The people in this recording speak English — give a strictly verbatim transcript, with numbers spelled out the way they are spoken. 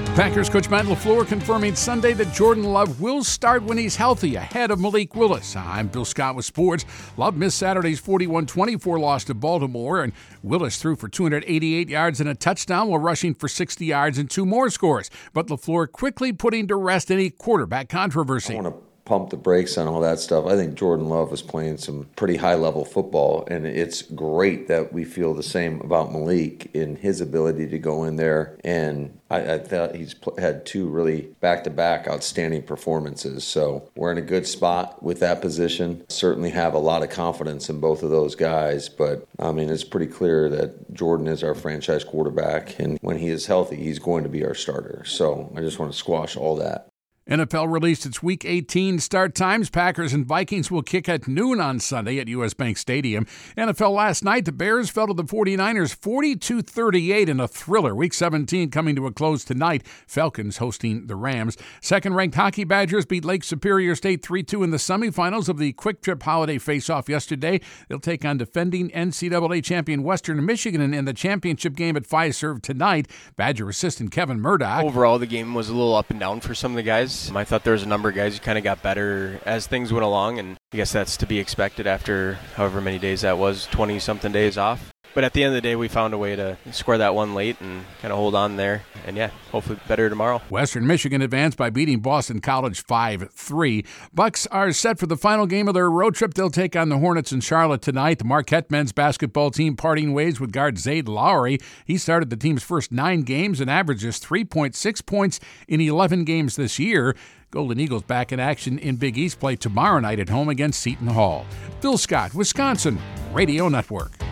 Packers coach Matt LaFleur confirming Sunday that Jordan Love will start when he's healthy, ahead of Malik Willis. I'm Bill Scott with sports. Love missed Saturday's forty-one twenty-four loss to Baltimore, and Willis threw for two hundred eighty-eight yards and a touchdown while rushing for sixty yards and two more scores. But LaFleur quickly putting to rest any quarterback controversy. I want to pump the brakes on all that stuff. I think Jordan Love is playing some pretty high-level football, and it's great that we feel the same about Malik in his ability to go in there. And I, I thought he's pl- had two really back-to-back outstanding performances. So we're in a good spot with that position. Certainly have a lot of confidence in both of those guys, but I mean, it's pretty clear that Jordan is our franchise quarterback, and when he is healthy, he's going to be our starter. So I just want to squash all that. N F L released its Week eighteen start times. Packers and Vikings will kick at noon on Sunday at U S. Bank Stadium. N F L last night, the Bears fell to the forty-niners forty-two thirty-eight in a thriller. Week seventeen coming to a close tonight. Falcons hosting the Rams. Second-ranked Hockey Badgers beat Lake Superior State three two in the semifinals of the Quick Trip Holiday Face-Off yesterday. They'll take on defending N C double A champion Western Michigan in the championship game at Fiserv tonight. Badger assistant Kevin Murdoch. Overall, the game was a little up and down for some of the guys. I thought there was a number of guys who kind of got better as things went along, and I guess that's to be expected after however many days that was, twenty-something days off. But at the end of the day, we found a way to score that one late and kind of hold on there. And, yeah, hopefully better tomorrow. Western Michigan advanced by beating Boston College five three. Bucks are set for the final game of their road trip. They'll take on the Hornets in Charlotte tonight. The Marquette men's basketball team parting ways with guard Zayd Lowry. He started the team's first nine games and averages three point six points in eleven games this year. Golden Eagles back in action in Big East play tomorrow night at home against Seton Hall. Bill Scott, Wisconsin Radio Network.